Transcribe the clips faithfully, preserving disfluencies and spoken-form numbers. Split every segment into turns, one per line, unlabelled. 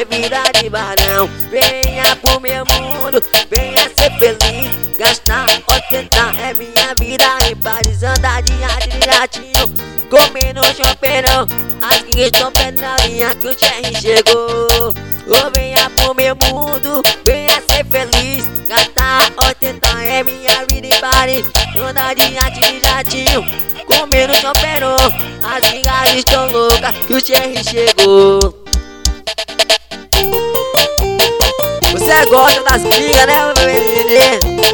ter vida de barão. Venha pro meu mundo, venha ser feliz. Gastar, ostentar é minha vida em Paris. Andar de arte de jatinho, comendo choperão. As que estão perto na linha que o Thierry chegou. Oh, venha pro meu mundo, venha ser feliz. Gastar, ostentar é minha vida em Paris. Andar de arte de jatinho, comendo choperão. As amigas estão loucas que o Thierry chegou. Você gosta das brigas, né, meu menino?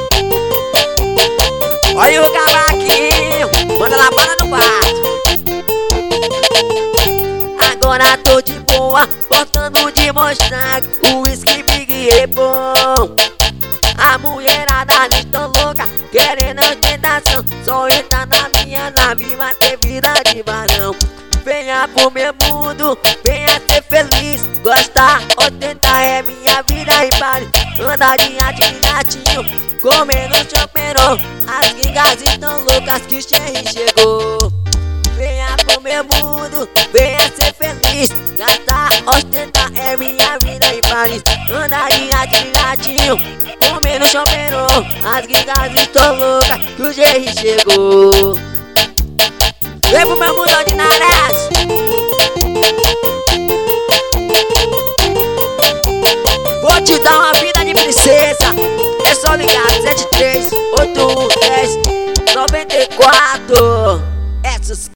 Olha o cavaquinho, manda lá, bora no quarto. Agora tô de boa, voltando de mostrar o whisky Big é bom. A mulherada estão louca, querendo ostentação. Só entra na minha nave, mas ter vida de barão. Venha pro meu mundo, venha ser feliz. Gostar, ostentar é minha vida em Paris. Andar de arte de gatinho, comendo choperão. As gringas estão loucas que o Thierry chegou. Venha pro meu mundo, venha ser feliz. Gastar, ostentar é minha vida em Paris. Andar de arte de gatinho, comendo choperão. As gringas estão loucas que o Thierry chegou. Vem pro meu mundo de Nares. Vou te dar uma vida de princesa. É só ligar sete três oito um dez noventa e quatro. Essas